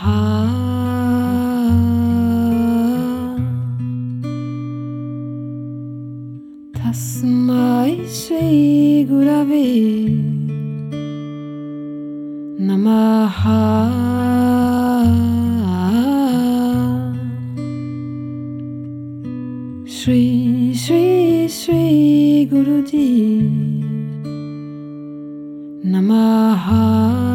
Tasmai Shri Gurave Namaha. Shri Shri Shri Guruji Namaha.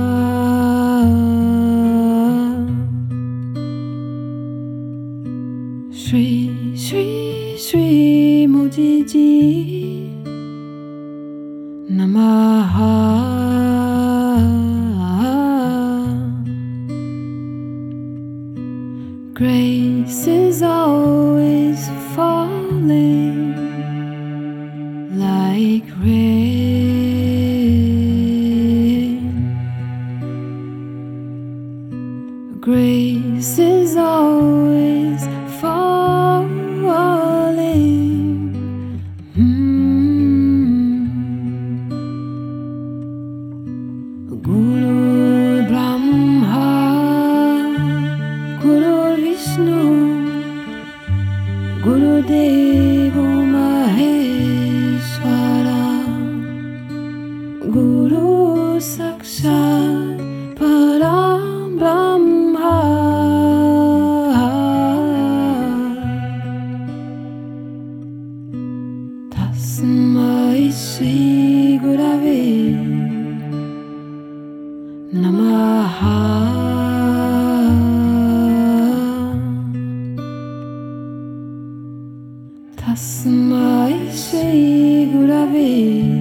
Shri Shri Shri Modi Ji Namaha. Grace is always falling like rain. Grace is always falling. Guru Brahma, Guru Vishnu, Guru Devo Maheshwara, Guru Sakshat Param Brahma. Tasmai Shri Gurave Namaha. Tasmai Shri Gurave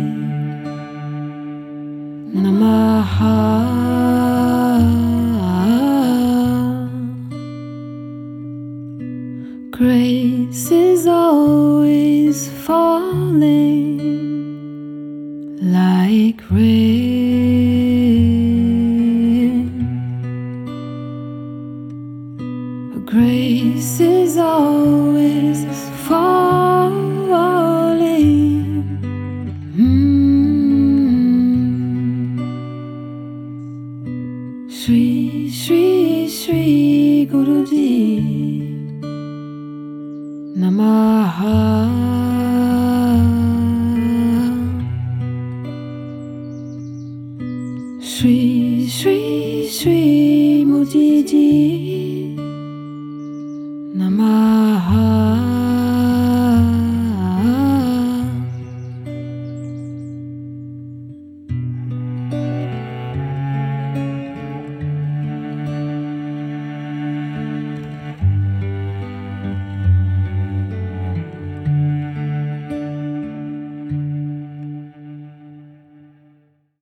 Namaha. Grace is always falling like rain. Grace is always falling. Shri Shri Shri Guruji Namaha. Shri Shri Shri Modi Ji